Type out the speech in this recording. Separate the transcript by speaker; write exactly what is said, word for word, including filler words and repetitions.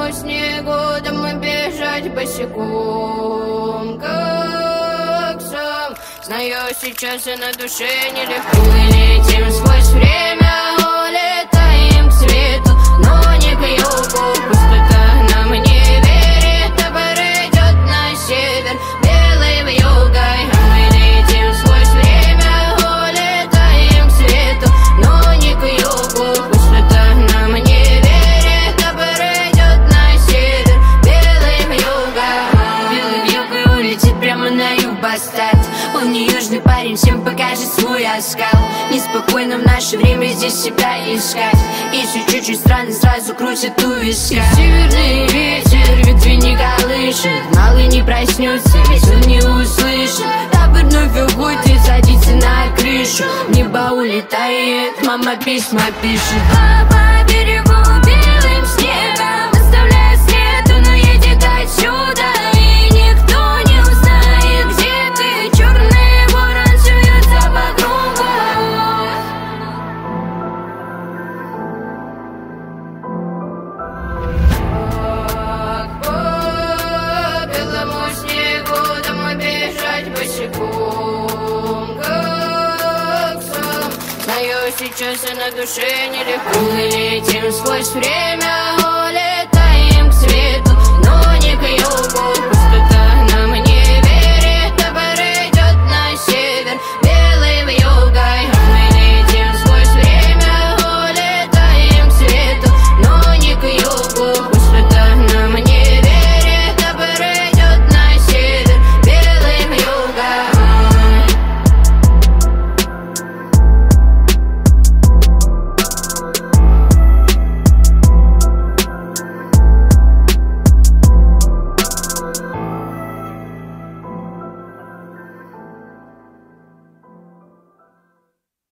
Speaker 1: белому снегу домой бежать босиком, как сам. Знаю, сейчас и на душе нелегко. Мы летим сквозь время, улетаем к свету, но не к югу. Пусть кто-то нам не верит, а пора идет на север, белый вьюгой. А мы летим сквозь время, улетаем к свету, но не к югу. Пусть кто-то нам не верит, а пора идет на север, белый вьюгой. Белый вьюгой улетит прямо на юг бастать. Он не южный парень, всем покажет свой оскал. Неспокойно в наше время здесь себя искать. Если чуть-чуть странно, сразу крутит у виска. Северный ветер ветви не колышет, малый не проснется, ведь он не услышит. Табор вновь уходит, садится на крышу, в небо улетает, мама письма пишет. А по берегу белым снегом оставляет след, он уедет отсюда, и никто не узнает, где ты. Черный ворон суется по кругу. Как по белому снегу домой бежать босиком, как сам. Знаю, сейчас и на душе нелегко. Мы летим сквозь время.